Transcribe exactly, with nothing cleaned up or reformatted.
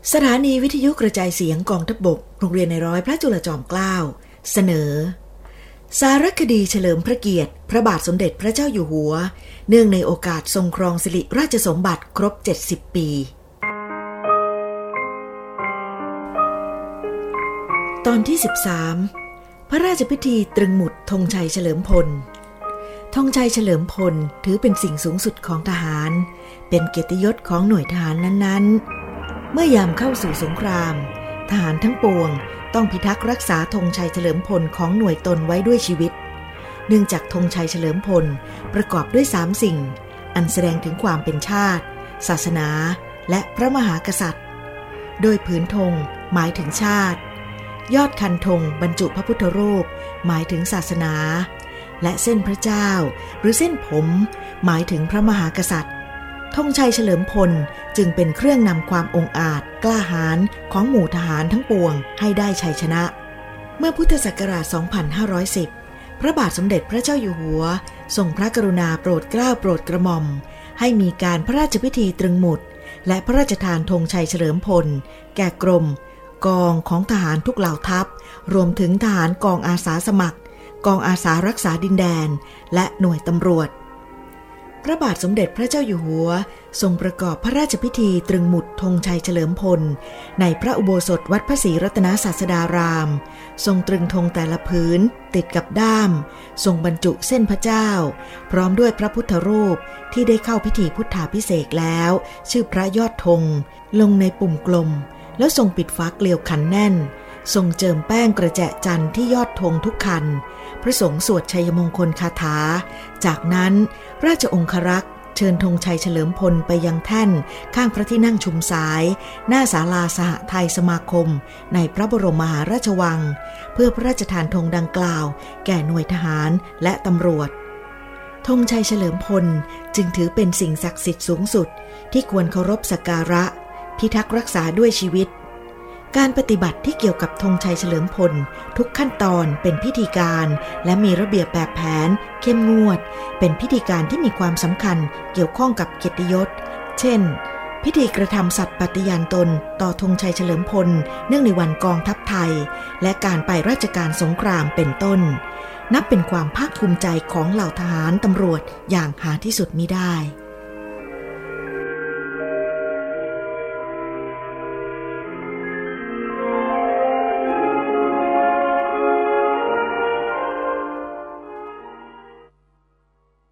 สถานีวิทยุกระจายเสียงกองทัพบกโรงเรียนในร้อยพระจุลจอมเกล้าเสนอสารคดีเฉลิมพระเกียรติพระบาทสมเด็จพระเจ้าอยู่หัวเนื่องในโอกาสทรงครองสิริราชสมบัติครบเจ็ดสิบปีตอนที่สิบสามพระราชพิธีตรึงหมุดธงชัยเฉลิมพลธงชัยเฉลิมพลถือเป็นสิ่งสูงสุดของทหารเป็นเกียรติยศของหน่วยทหารนั้นๆเมื่อยามเข้าสู่สงครามทหารทั้งปวงต้องพิทักษ์รักษาธงชัยเฉลิมพลของหน่วยตนไว้ด้วยชีวิตเนื่องจากธงชัยเฉลิมพลประกอบด้วยสามสิ่งอันแสดงถึงความเป็นชาติศาสนาและพระมหากษัตริย์โดยผืนธงหมายถึงชาติยอดคันธงบรรจุพระพุทธรูปหมายถึงศาสนาและเส้นพระเจ้าหรือเส้นผมหมายถึงพระมหากษัตริย์ธงชัยเฉลิมพลจึงเป็นเครื่องนำความองอาจกล้าหาญของหมู่ทหารทั้งปวงให้ได้ชัยชนะเมื่อพุทธศักราช สองพันห้าร้อยสิบ พระบาทสมเด็จพระเจ้าอยู่หัวทรงพระกรุณาโปรดเกล้าโปรดกระหม่อมให้มีการพระราชพิธีตรึงหมุดและพระราชทานธงชัยเฉลิมพลแก่กรมกองของทหารทุกเหล่าทัพรวมถึงทหารกองอาสาสมัครกองอาสารักษาดินแดนและหน่วยตำรวจพระบาทสมเด็จพระเจ้าอยู่หัวทรงประกอบพระราชพิธีตรึงหมุดธงชัยเฉลิมพลในพระอุโบสถวัดพระศรีรัตนศาสดารามทรงตรึงธงแต่ละผืนติดกับด้ามทรงบรรจุเส้นพระเจ้าพร้อมด้วยพระพุทธรูปที่ได้เข้าพิธีพุทธาภิเษกแล้วชื่อพระยอดธงลงในปุ่มกลมแล้วทรงปิดฝาเกลียวขันแน่นทรงเจิมแป้งกระแจจันทร์ที่ยอดธงทุกคันพระสงฆ์สวดชัยมงคลคาถาจากนั้นราชองครักษ์เชิญธงชัยเฉลิมพลไปยังแท่นข้างพระที่นั่งชุมสายหน้าศาลาสหไทยสมาคมในพระบรมมหาราชวังเพื่อพระราชทานธงดังกล่าวแก่หน่วยทหารและตำรวจธงชัยเฉลิมพลจึงถือเป็นสิ่งศักดิ์สิทธิ์สูงสุดที่ควรเคารพสักการะพิทักษ์รักษาด้วยชีวิตการปฏิบัติที่เกี่ยวกับธงชัยเฉลิมพลทุกขั้นตอนเป็นพิธีการและมีระเบียบแบบแผนเข้มงวดเป็นพิธีการที่มีความสำคัญเกี่ยวข้องกับเกียรติยศเช่นพิธีกระทำสัตย์ปฏิญาณตนต่อธงชัยเฉลิมพลเนื่องในวันกองทัพไทยและการไปราชการสงครามเป็นต้นนับเป็นความภาคภูมิใจของเหล่าทหารตำรวจอย่างหาที่สุดมิได้